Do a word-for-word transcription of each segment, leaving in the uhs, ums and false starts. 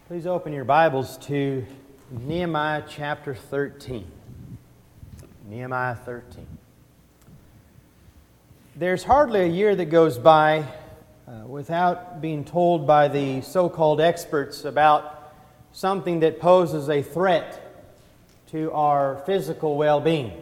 Please open your Bibles to Nehemiah chapter thirteen. Nehemiah thirteen. There's hardly a year that goes by uh, without being told by the so-called experts about something that poses a threat to our physical well-being.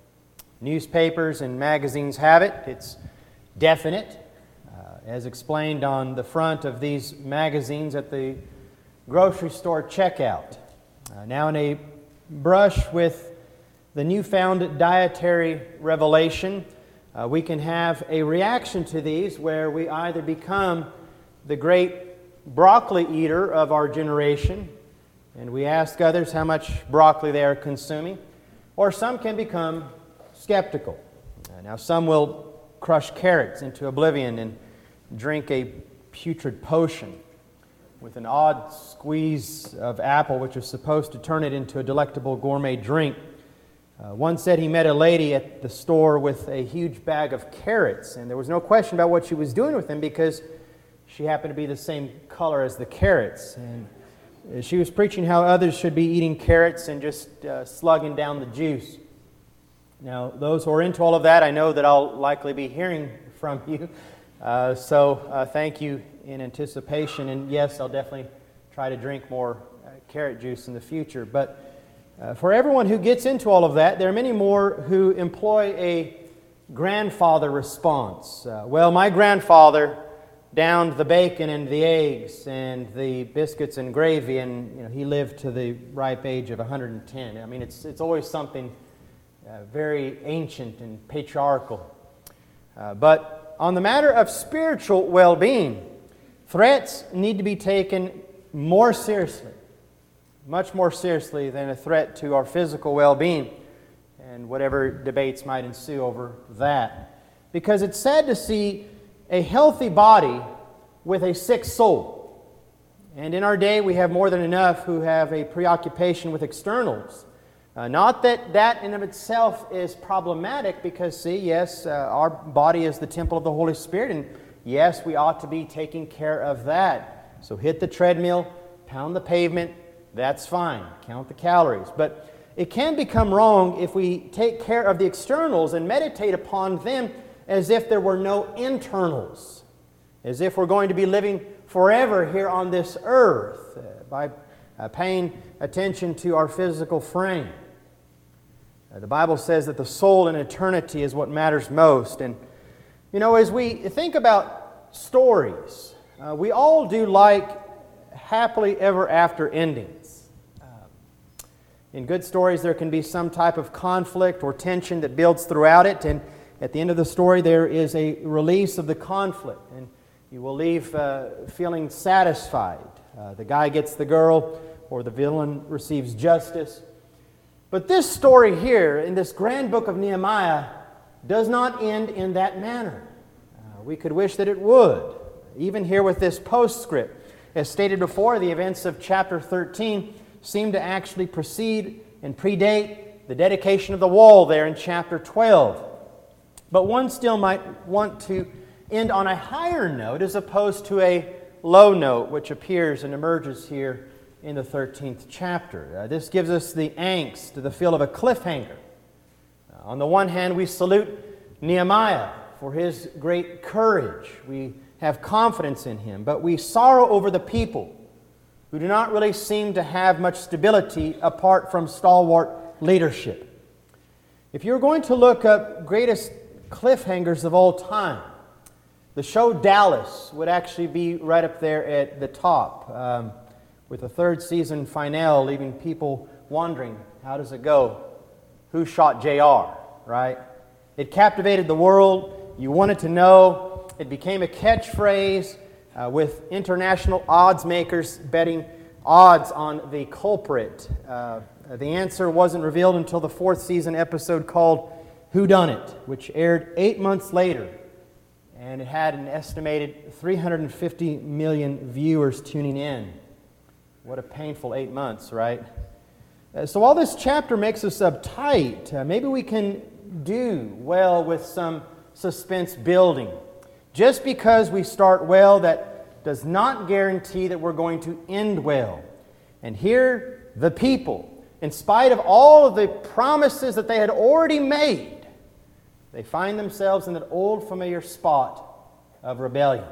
Newspapers and magazines have it. It's definite, uh, as explained on the front of these magazines at the grocery store checkout. Uh, now in a brush with the newfound dietary revelation, uh, we can have a reaction to these where we either become the great broccoli eater of our generation, and we ask others how much broccoli they are consuming, or some can become skeptical. Uh, now some will crush carrots into oblivion and drink a putrid potion with an odd squeeze of apple, which is supposed to turn it into a delectable gourmet drink. Uh, one said he met a lady at the store with a huge bag of carrots, and there was no question about what she was doing with them because she happened to be the same color as the carrots. And she was preaching how others should be eating carrots and just uh, slugging down the juice. Now, those who are into all of that, I know that I'll likely be hearing from you. Uh, so uh, thank you in anticipation, and yes, I'll definitely try to drink more uh, carrot juice in the future. But uh, for everyone who gets into all of that, there are many more who employ a grandfather response. Uh, well, my grandfather downed the bacon and the eggs and the biscuits and gravy, and you know, he lived to the ripe age of one hundred ten. I mean, it's it's always something uh, very ancient and patriarchal. Uh, but on the matter of spiritual well-being, threats need to be taken more seriously, much more seriously than a threat to our physical well-being and whatever debates might ensue over that. Because it's sad to see a healthy body with a sick soul. And in our day, we have more than enough who have a preoccupation with externals. Uh, not that that in of itself is problematic, because see, yes, uh, our body is the temple of the Holy Spirit, and yes, we ought to be taking care of that. So hit the treadmill, pound the pavement, that's fine. Count the calories. But it can become wrong if we take care of the externals and meditate upon them as if there were no internals, as if we're going to be living forever here on this earth uh, by uh, paying attention to our physical frame. Uh, the Bible says that the soul in eternity is what matters most. And, you know, as we think about stories, uh, we all do like happily ever after endings. Uh, in good stories, there can be some type of conflict or tension that builds throughout it, and at the end of the story, there is a release of the conflict, and you will leave uh, feeling satisfied. Uh, the guy gets the girl, or the villain receives justice. But this story here, in this grand book of Nehemiah, does not end in that manner. Uh, we could wish that it would. Even here with this postscript, as stated before, the events of chapter thirteen seem to actually precede and predate the dedication of the wall there in chapter twelve. But one still might want to end on a higher note as opposed to a low note, which appears and emerges here in the thirteenth chapter. Uh, this gives us the angst, the feel of a cliffhanger. Uh, on the one hand, we salute Nehemiah for his great courage. We have confidence in him, but we sorrow over the people who do not really seem to have much stability apart from stalwart leadership. If you're going to look up greatest cliffhangers of all time, the show Dallas would actually be right up there at the top, um, with the third season finale leaving people wondering, how does it go? Who shot J R, right? It captivated the world. You wanted to know. It became a catchphrase uh, with international odds makers betting odds on the culprit. Uh, the answer wasn't revealed until the fourth season episode called Whodunit, which aired eight months later. And it had an estimated three hundred fifty million viewers tuning in. What a painful eight months, right? Uh, so while this chapter makes us uptight, uh, maybe we can do well with some suspense building. Just because we start well, that does not guarantee that we're going to end well. And here the people, in spite of all of the promises that they had already made, they find themselves in that old familiar spot of rebellion.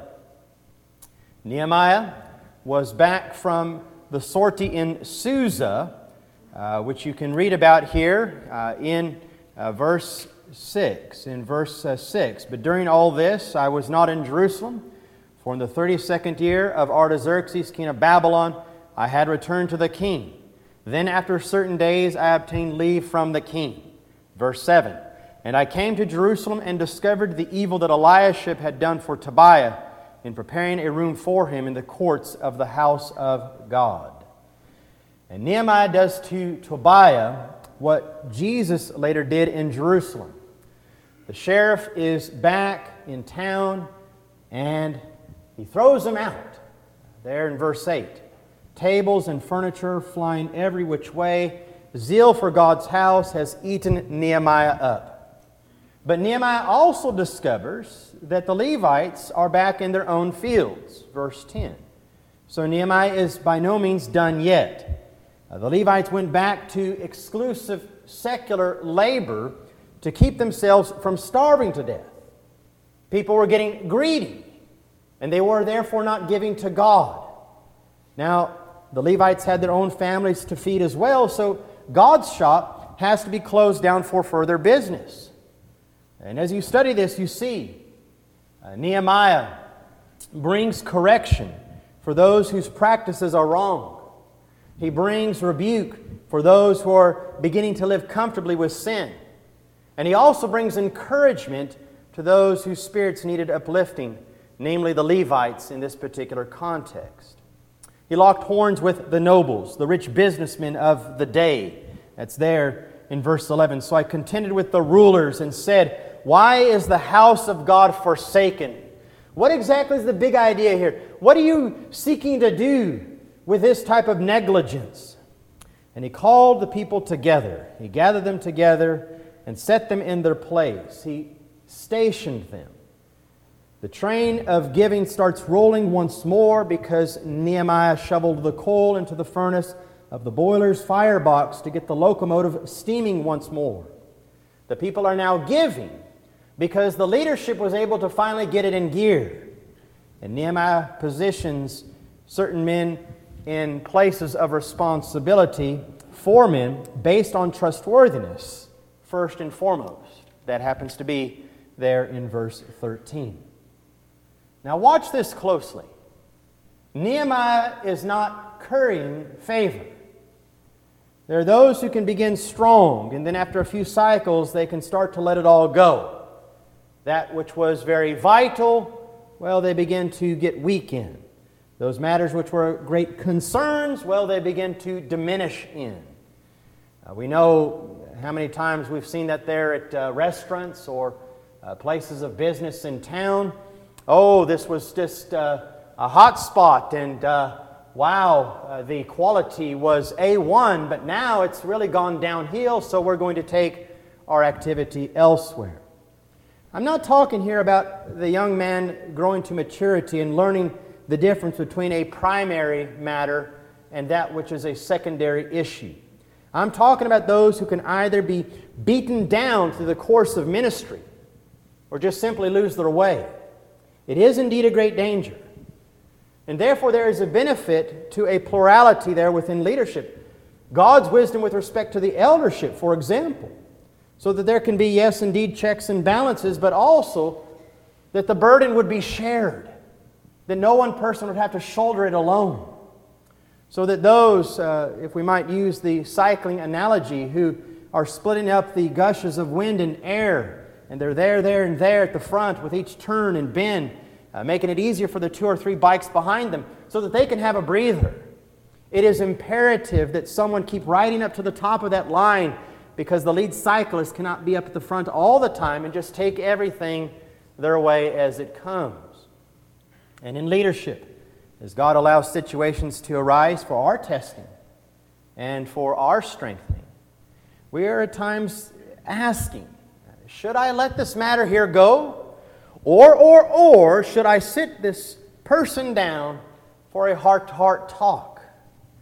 Nehemiah was back from the sortie in Susa, uh, which you can read about here uh, in uh, verse six. In verse uh, six, "But during all this I was not in Jerusalem, for in the thirty-second year of Artaxerxes, king of Babylon, I had returned to the king. Then after certain days I obtained leave from the king." Verse seven, "And I came to Jerusalem and discovered the evil that Eliashib had done for Tobiah in preparing a room for him in the courts of the house of God." And Nehemiah does to Tobiah what Jesus later did in Jerusalem. The sheriff is back in town and he throws him out. There in verse eight. "Tables and furniture flying every which way. Zeal for God's house has eaten Nehemiah up." But Nehemiah also discovers that the Levites are back in their own fields. Verse ten. So Nehemiah is by no means done yet. Uh, the Levites went back to exclusive secular labor to keep themselves from starving to death. People were getting greedy, and they were therefore not giving to God. Now, the Levites had their own families to feed as well, so God's shop has to be closed down for further business. And as you study this, you see uh, Nehemiah brings correction for those whose practices are wrong. He brings rebuke for those who are beginning to live comfortably with sin. And he also brings encouragement to those whose spirits needed uplifting, namely the Levites in this particular context. He locked horns with the nobles, the rich businessmen of the day. That's there in verse eleven. "So I contended with the rulers and said, 'Why is the house of God forsaken?'" What exactly is the big idea here? What are you seeking to do with this type of negligence? "And he called the people together. He gathered them together and set them in their place. He stationed them." The train of giving starts rolling once more because Nehemiah shoveled the coal into the furnace of the boiler's firebox to get the locomotive steaming once more. The people are now giving because the leadership was able to finally get it in gear. And Nehemiah positions certain men in places of responsibility for men based on trustworthiness, first and foremost. That happens to be there in verse thirteen. Now watch this closely. Nehemiah is not currying favor. There are those who can begin strong, and then after a few cycles, they can start to let it all go. That which was very vital, well, they begin to get weak in. Those matters which were great concerns, well, they begin to diminish in. Uh, we know how many times we've seen that there at uh, restaurants or uh, places of business in town. Oh, this was just uh, a hot spot, and uh, wow, uh, the quality was A one, but now it's really gone downhill, so we're going to take our activity elsewhere. I'm not talking here about the young man growing to maturity and learning the difference between a primary matter and that which is a secondary issue. I'm talking about those who can either be beaten down through the course of ministry or just simply lose their way. It is indeed a great danger. And therefore there is a benefit to a plurality there within leadership. God's wisdom with respect to the eldership, for example, so that there can be, yes, indeed, checks and balances, but also that the burden would be shared, that no one person would have to shoulder it alone. So that those, uh, if we might use the cycling analogy, who are splitting up the gushes of wind and air, and they're there, there, and there at the front with each turn and bend, uh, making it easier for the two or three bikes behind them so that they can have a breather. It is imperative that someone keep riding up to the top of that line because the lead cyclist cannot be up at the front all the time and just take everything their way as it comes. And in leadership, as God allows situations to arise for our testing and for our strengthening, we are at times asking, should I let this matter here go? Or, or, or, should I sit this person down for a heart-to-heart talk?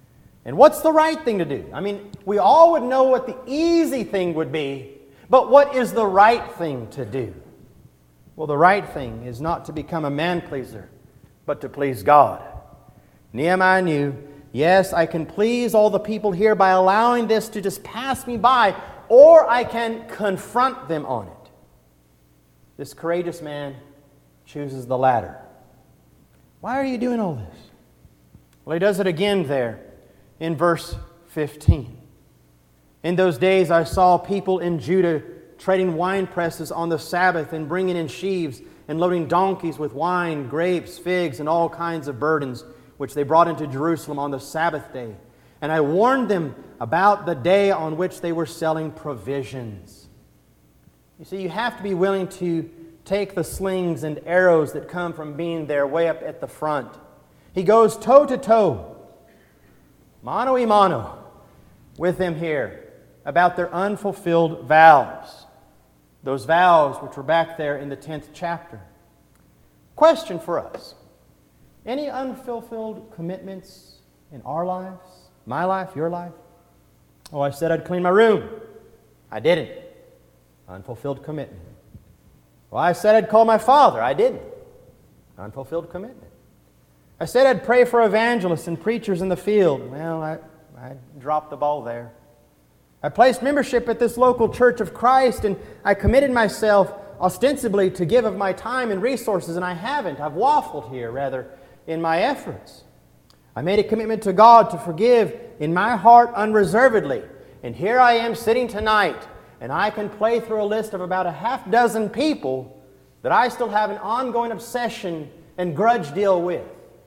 And what's the right thing to do? I mean, we all would know what the easy thing would be, but what is the right thing to do? Well, the right thing is not to become a man-pleaser, but to please God. Nehemiah knew, yes, I can please all the people here by allowing this to just pass me by, or I can confront them on it. This courageous man chooses the latter. Why are you doing all this? Well, he does it again there in verse fifteen. In those days I saw people in Judah trading wine presses on the Sabbath and bringing in sheaves and loading donkeys with wine, grapes, figs, and all kinds of burdens, which they brought into Jerusalem on the Sabbath day. And I warned them about the day on which they were selling provisions. You see, you have to be willing to take the slings and arrows that come from being there way up at the front. He goes toe to toe, mano a mano, with them here about their unfulfilled vows. Those vows which were back there in the tenth chapter. Question for us. Any unfulfilled commitments in our lives? My life? Your life? Oh, I said I'd clean my room. I didn't. Unfulfilled commitment. Well, I said I'd call my father. I didn't. Unfulfilled commitment. I said I'd pray for evangelists and preachers in the field. Well, I, I dropped the ball there. I placed membership at this local Church of Christ, and I committed myself ostensibly to give of my time and resources, and I haven't. I've waffled here, rather, in my efforts. I made a commitment to God to forgive in my heart unreservedly. And here I am sitting tonight, and I can play through a list of about a half dozen people that I still have an ongoing obsession and grudge deal with.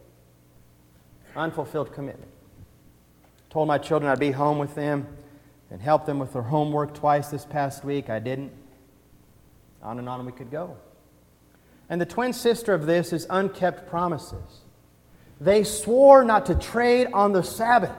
Unfulfilled commitment. Told my children I'd be home with them and help them with their homework twice this past week. I didn't. On and on we could go. And the twin sister of this is unkept promises. They swore not to trade on the Sabbath.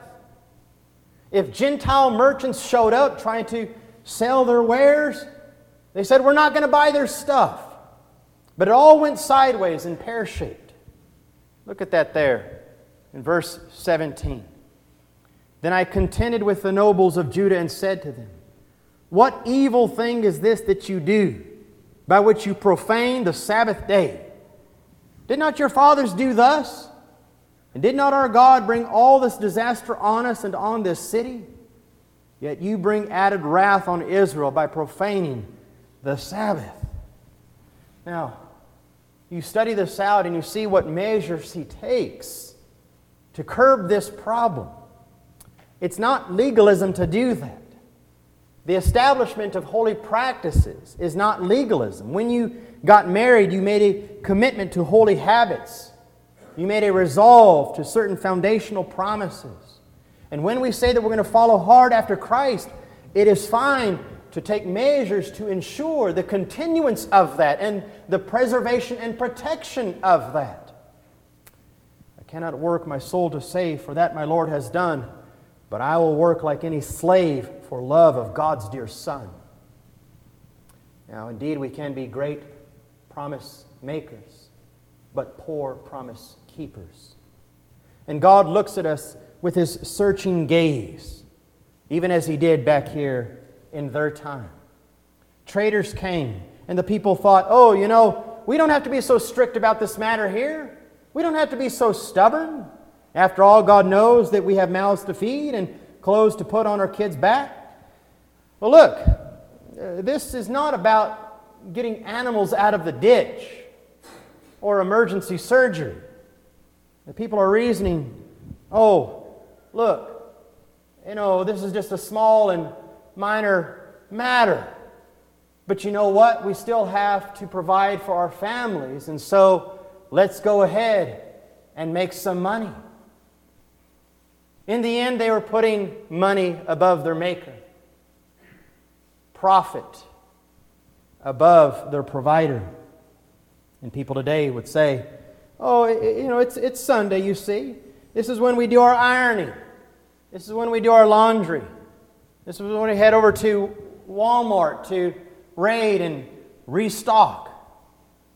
If Gentile merchants showed up trying to sell their wares, they said, we're not going to buy their stuff. But it all went sideways and pear-shaped. Look at that there in verse seventeen. Then I contended with the nobles of Judah and said to them, what evil thing is this that you do, by which you profane the Sabbath day? Did not your fathers do thus? And did not our God bring all this disaster on us and on this city? Yet you bring added wrath on Israel by profaning the Sabbath. Now, you study this out and you see what measures he takes to curb this problem. It's not legalism to do that. The establishment of holy practices is not legalism. When you got married, you made a commitment to holy habits. You made a resolve to certain foundational promises. And when we say that we're going to follow hard after Christ, it is fine to take measures to ensure the continuance of that and the preservation and protection of that. I cannot work my soul to save, for that my Lord has done. But I will work like any slave for love of God's dear Son. Now, indeed, we can be great promise makers, but poor promise keepers. And God looks at us with His searching gaze, even as He did back here in their time. Traders came, and the people thought, oh, you know, we don't have to be so strict about this matter here. We don't have to be so stubborn. After all, God knows that we have mouths to feed and clothes to put on our kids' back. Well, look, uh, this is not about getting animals out of the ditch or emergency surgery. The people are reasoning, oh, look, you know, this is just a small and minor matter. But you know what? We still have to provide for our families, and so let's go ahead and make some money. In the end, they were putting money above their Maker, profit above their provider. And people today would say, oh, you know, it's, it's Sunday, you see. This is when we do our ironing. This is when we do our laundry. This is when we head over to Walmart to raid and restock.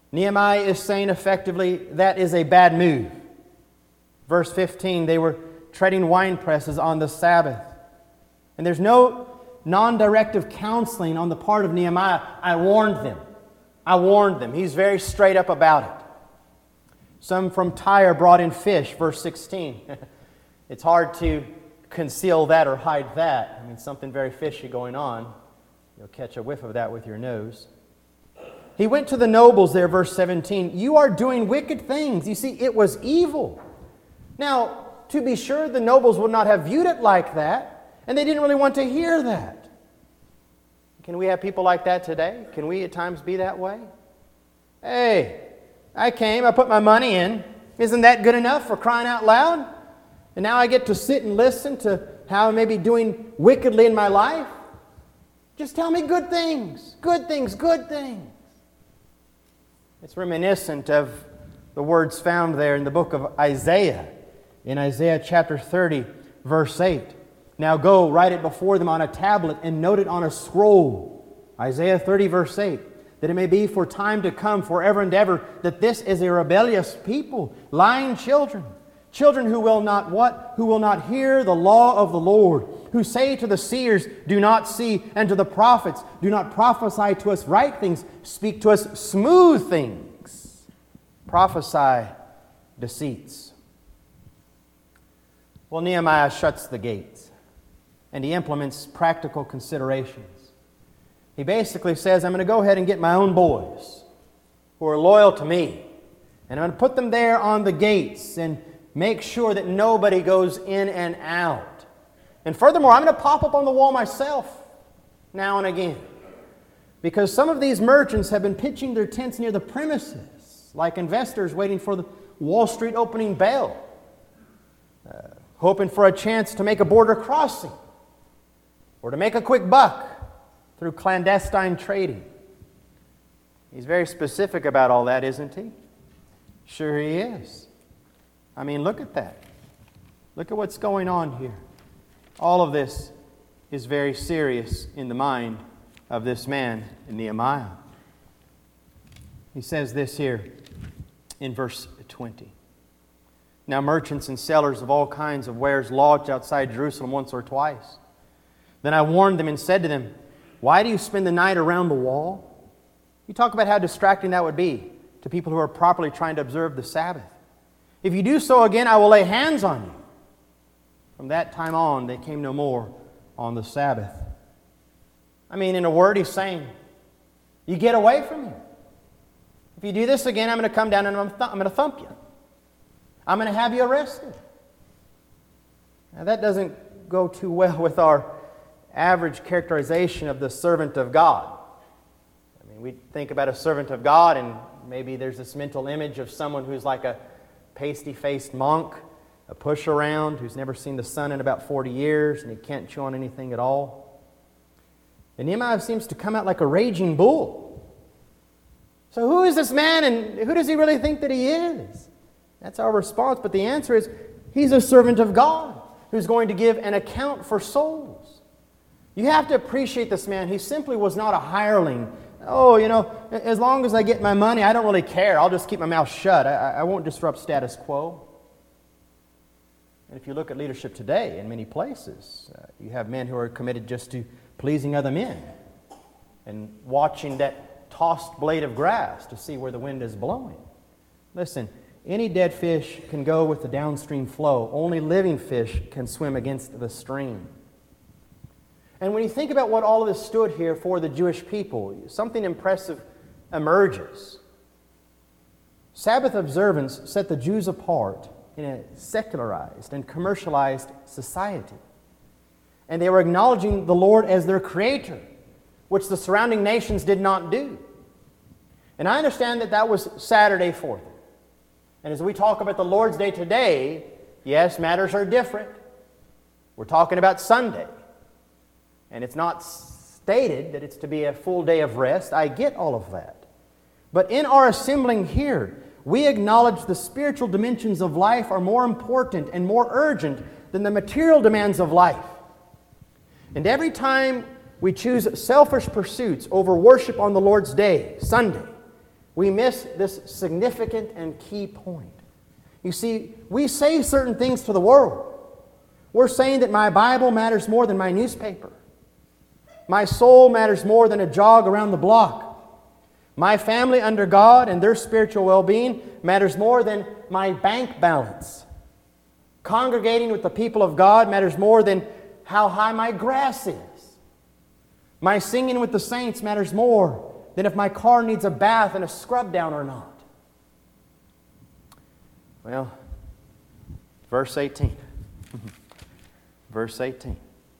Nehemiah is saying effectively that is a bad move. Verse fifteen, they were treading wine presses on the Sabbath. And there's no non-directive counseling on the part of Nehemiah. I warned them. I warned them. He's very straight up about it. Some from Tyre brought in fish, verse sixteen. It's hard to conceal that or hide that. I mean, something very fishy going on. You'll catch a whiff of that with your nose. He went to the nobles there, verse seventeen. You are doing wicked things. You see, it was evil. Now, to be sure, the nobles would not have viewed it like that, and they didn't really want to hear that. Can we have people like that today? Can we at times be that way? Hey, I came, I put my money in. Isn't that good enough for crying out loud? And now I get to sit and listen to how I may be doing wickedly in my life? Just tell me good things, good things, good things. It's reminiscent of the words found there in the book of Isaiah, in Isaiah chapter thirty, verse eight. Now go, write it before them on a tablet and note it on a scroll. Isaiah thirty, verse eight. That it may be for time to come, forever and ever, that this is a rebellious people, lying children. Children who will not what? Who will not hear the law of the Lord. Who say to the seers, do not see, and to the prophets, do not prophesy to us right things, speak to us smooth things. Prophesy deceits. Well, Nehemiah shuts the gates, and he implements practical considerations. He basically says, I'm going to go ahead and get my own boys who are loyal to me, and I'm going to put them there on the gates and make sure that nobody goes in and out. And furthermore, I'm going to pop up on the wall myself now and again, because some of these merchants have been pitching their tents near the premises, like investors waiting for the Wall Street opening bell, uh, hoping for a chance to make a border crossing or to make a quick buck through clandestine trading. He's very specific about all that, isn't he? Sure he is. I mean, look at that. Look at what's going on here. All of this is very serious in the mind of this man, Nehemiah. He says this here in verse twenty. Now merchants and sellers of all kinds of wares lodged outside Jerusalem once or twice. Then I warned them and said to them, why do you spend the night around the wall? You talk about how distracting that would be to people who are properly trying to observe the Sabbath. If you do so again, I will lay hands on you. From that time on, they came no more on the Sabbath. I mean, in a word, he's saying, you get away from me. If you do this again, I'm going to come down and I'm, th- I'm going to thump you. I'm going to have you arrested. Now, that doesn't go too well with our average characterization of the servant of God. I mean, we think about a servant of God, and maybe there's this mental image of someone who's like a pasty-faced monk, a push-around who's never seen the sun in about forty years, and he can't chew on anything at all. And Nehemiah seems to come out like a raging bull. So who is this man, and who does he really think that he is? That's our response, but the answer is, he's a servant of God who's going to give an account for souls. You have to appreciate this man. He simply was not a hireling. Oh, you know, as long as I get my money, I don't really care. I'll just keep my mouth shut. I, I won't disrupt status quo. And if you look at leadership today in many places, uh, you have men who are committed just to pleasing other men and watching that tossed blade of grass to see where the wind is blowing. Listen, any dead fish can go with the downstream flow. Only living fish can swim against the stream. And when you think about what all of this stood here for the Jewish people, something impressive emerges. Sabbath observance set the Jews apart in a secularized and commercialized society. And they were acknowledging the Lord as their creator, which the surrounding nations did not do. And I understand that that was Saturday for them. And as we talk about the Lord's Day today, yes, matters are different. We're talking about Sunday. And it's not stated that it's to be a full day of rest. I get all of that. But in our assembling here, we acknowledge the spiritual dimensions of life are more important and more urgent than the material demands of life. And every time we choose selfish pursuits over worship on the Lord's Day, Sunday, we miss this significant and key point. You see, we say certain things to the world. We're saying that my Bible matters more than my newspaper. My soul matters more than a jog around the block. My family under God and their spiritual well-being matters more than my bank balance. Congregating with the people of God matters more than how high my grass is. My singing with the saints matters more than if my car needs a bath and a scrub down or not. Well, verse eighteen. Verse eighteen.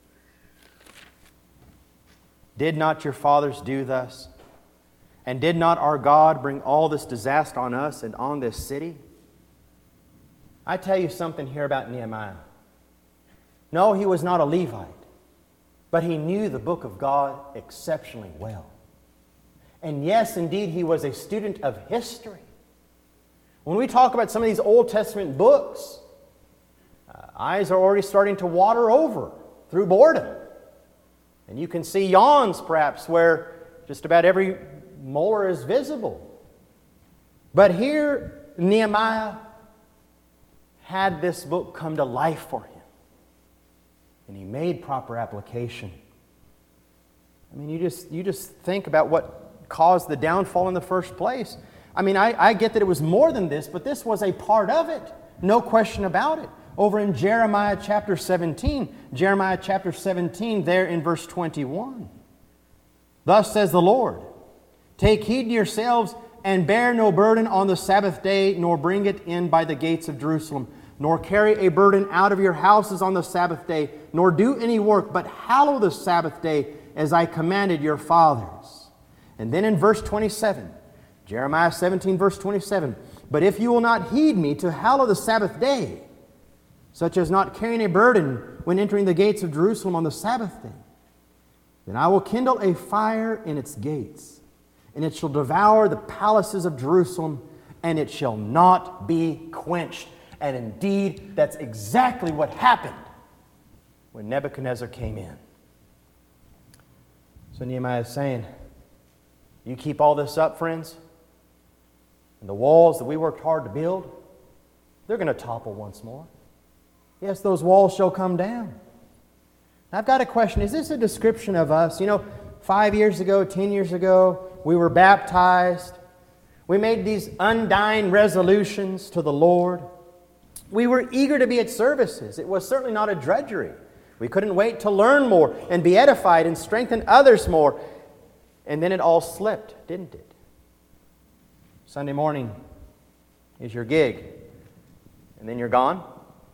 Did not your fathers do thus? And did not our God bring all this disaster on us and on this city? I tell you something here about Nehemiah. No, he was not a Levite, but he knew the book of God exceptionally well. And yes, indeed, he was a student of history. When we talk about some of these Old Testament books, uh, eyes are already starting to water over through boredom. And you can see yawns, perhaps, where just about every molar is visible. But here, Nehemiah had this book come to life for him. And he made proper application. I mean, you just, you just think about what caused the downfall in the first place. I mean, I, I get that it was more than this, but this was a part of it. No question about it. Over in Jeremiah chapter seventeen, Jeremiah chapter seventeen, there in verse twenty-one. Thus says the Lord, take heed to yourselves, and bear no burden on the Sabbath day, nor bring it in by the gates of Jerusalem, nor carry a burden out of your houses on the Sabbath day, nor do any work, but hallow the Sabbath day as I commanded your fathers. And then in verse twenty-seven, Jeremiah seventeen, verse twenty-seven, but if you will not heed me to hallow the Sabbath day, such as not carrying a burden when entering the gates of Jerusalem on the Sabbath day, then I will kindle a fire in its gates, and it shall devour the palaces of Jerusalem, and it shall not be quenched. And indeed, that's exactly what happened when Nebuchadnezzar came in. So Nehemiah is saying, you keep all this up, friends, and the walls that we worked hard to build, they're going to topple once more. Yes, those walls shall come down. I've got a question. Is this a description of us? You know, five years ago, ten years ago, we were baptized. We made these undying resolutions to the Lord. We were eager to be at services. It was certainly not a drudgery. We couldn't wait to learn more and be edified and strengthen others more. And then it all slipped, didn't it? Sunday morning is your gig, and then you're gone.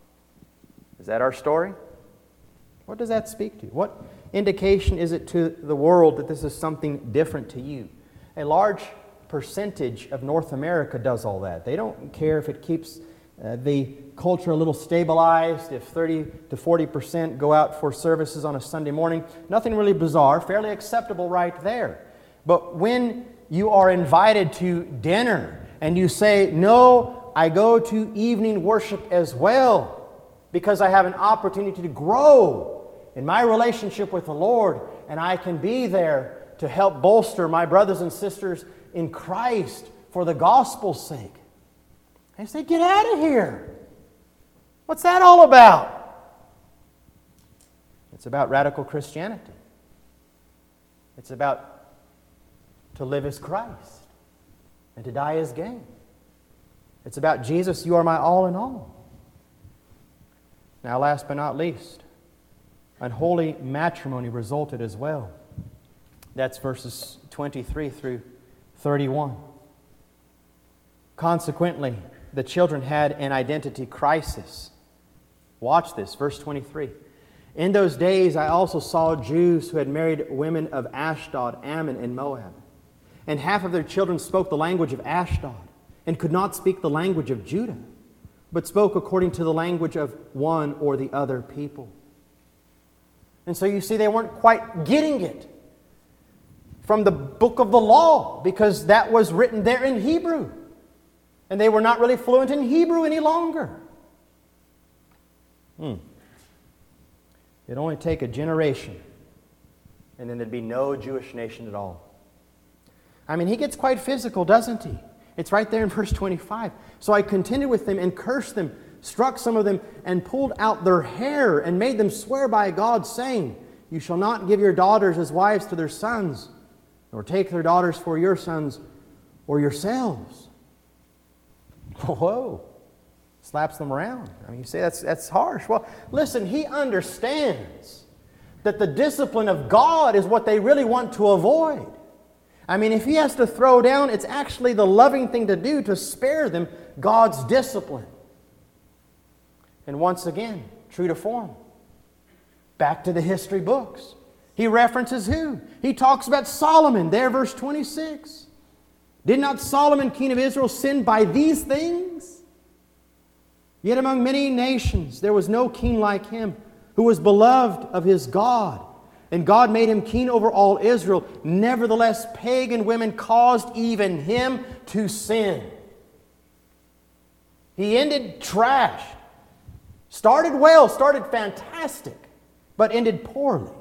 Is that our story? What does that speak to? What indication is it to the world that this is something different to you? A large percentage of North America does all that. They don't care if it keeps uh, the culture a little stabilized, if thirty to forty percent go out for services on a Sunday morning. Nothing really bizarre, fairly acceptable right there. But when you are invited to dinner and you say, no, I go to evening worship as well, because I have an opportunity to grow in my relationship with the Lord, and I can be there to help bolster my brothers and sisters in Christ for the gospel's sake. They say, get out of here. What's that all about? It's about radical Christianity. It's about to live as Christ and to die as gain. It's about Jesus, you are my all in all. Now, last but not least, unholy matrimony resulted as well. That's verses twenty-three through thirty-one. Consequently, the children had an identity crisis. Watch this, verse twenty-three. In those days I also saw Jews who had married women of Ashdod, Ammon, and Moab. And half of their children spoke the language of Ashdod and could not speak the language of Judah, but spoke according to the language of one or the other people. And so you see, they weren't quite getting it from the book of the law, because that was written there in Hebrew. And they were not really fluent in Hebrew any longer. Hmm. It'd only take a generation, and then there'd be no Jewish nation at all. I mean, he gets quite physical, doesn't he? It's right there in verse twenty-five. So I contended with them and cursed them, struck some of them, and pulled out their hair, and made them swear by God, saying, You shall not give your daughters as wives to their sons, nor take their daughters for your sons or yourselves. Whoa. Slaps them around. I mean, you say that's, that's harsh. Well, listen, he understands that the discipline of God is what they really want to avoid. I mean, if he has to throw down, it's actually the loving thing to do to spare them God's discipline. And once again, true to form, back to the history books. He references who? He talks about Solomon, there, verse twenty-six. Did not Solomon, king of Israel, sin by these things? Yet among many nations there was no king like him, who was beloved of his God. And God made him king over all Israel. Nevertheless, pagan women caused even him to sin. He ended trashed. Started well, started fantastic, but ended poorly.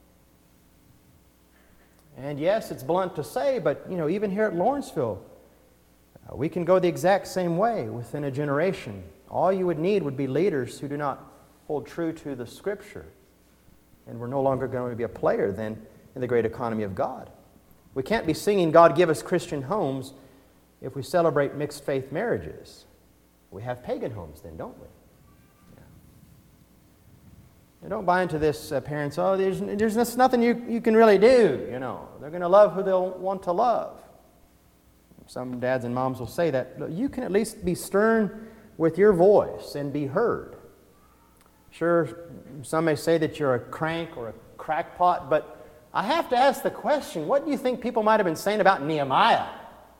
And yes, it's blunt to say, but you know, even here at Lawrenceville, uh, we can go the exact same way within a generation. All you would need would be leaders who do not hold true to the Scripture. And we're no longer going to be a player then in the great economy of God. We can't be singing, God give us Christian homes, if we celebrate mixed faith marriages. We have pagan homes then, don't we? Yeah. And don't buy into this, uh, parents, oh, there's, there's just nothing you, you can really do, you know. They're going to love who they'll want to love. Some dads and moms will say that. You can at least be stern with your voice and be heard. Sure, some may say that you're a crank or a crackpot, but I have to ask the question, what do you think people might have been saying about Nehemiah?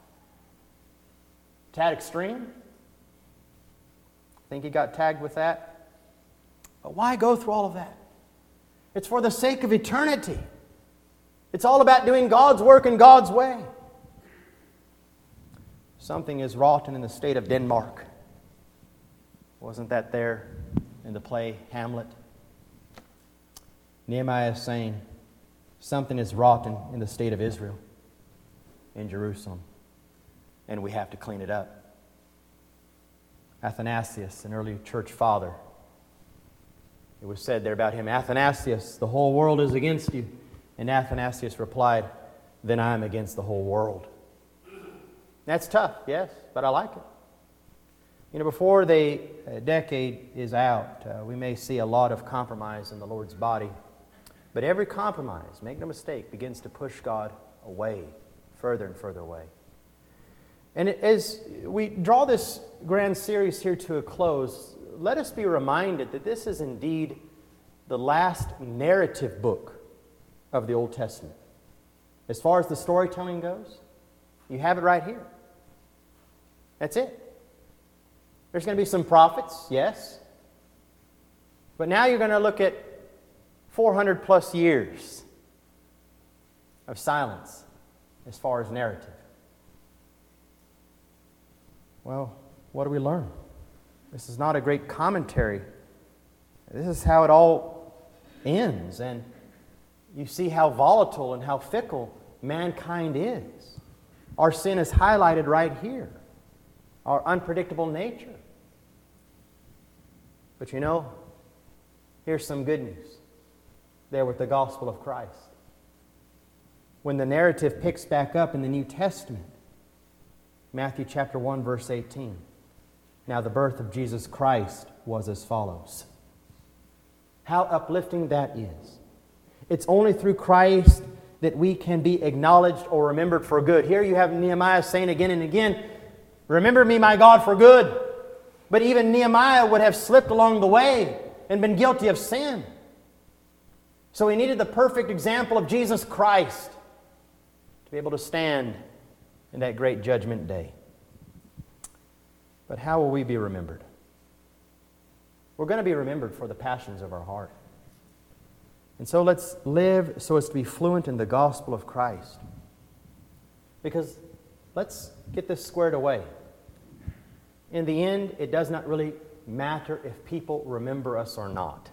Tad extreme? Think he got tagged with that? But why go through all of that? It's for the sake of eternity. It's all about doing God's work in God's way. Something is rotten in the state of Denmark. Wasn't that there in the play Hamlet? Nehemiah is saying, something is rotten in the state of Israel, in Jerusalem, and we have to clean it up. Athanasius, an early church father, it was said there about him, Athanasius, the whole world is against you. And Athanasius replied, then I am against the whole world. That's tough, yes, but I like it. You know, before the uh, decade is out, uh, we may see a lot of compromise in the Lord's body. But every compromise, make no mistake, begins to push God away, further and further away. And as we draw this grand series here to a close, let us be reminded that this is indeed the last narrative book of the Old Testament. As far as the storytelling goes, you have it right here. That's it. There's going to be some prophets, yes. But now you're going to look at four hundred plus years of silence as far as narrative. Well, what do we learn? This is not a great commentary. This is how it all ends. And you see how volatile and how fickle mankind is. Our sin is highlighted right here. Our unpredictable nature. But you know, here's some good news there with the gospel of Christ. When the narrative picks back up in the New Testament, Matthew chapter one, verse eighteen. Now the birth of Jesus Christ was as follows. How uplifting that is. It's only through Christ that we can be acknowledged or remembered for good. Here you have Nehemiah saying again and again, remember me, my God, for good. But even Nehemiah would have slipped along the way and been guilty of sin. So he needed the perfect example of Jesus Christ to be able to stand in that great judgment day. But how will we be remembered? We're going to be remembered for the passions of our heart. And so let's live so as to be fluent in the gospel of Christ. Because let's get this squared away. In the end, it does not really matter if people remember us or not.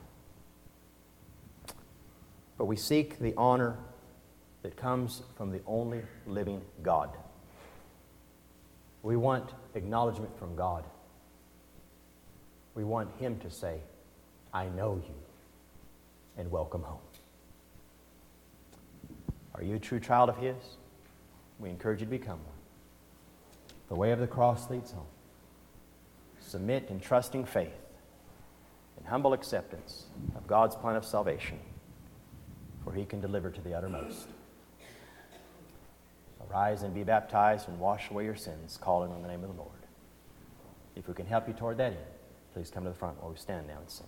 But we seek the honor that comes from the only living God. We want acknowledgement from God. We want Him to say, I know you, and welcome home. Are you a true child of His? We encourage you to become one. The way of the cross leads home. Submit in trusting faith and humble acceptance of God's plan of salvation, for He can deliver to the uttermost. Arise and be baptized and wash away your sins, calling on the name of the Lord. If we can help you toward that end, please come to the front while we stand now and sing.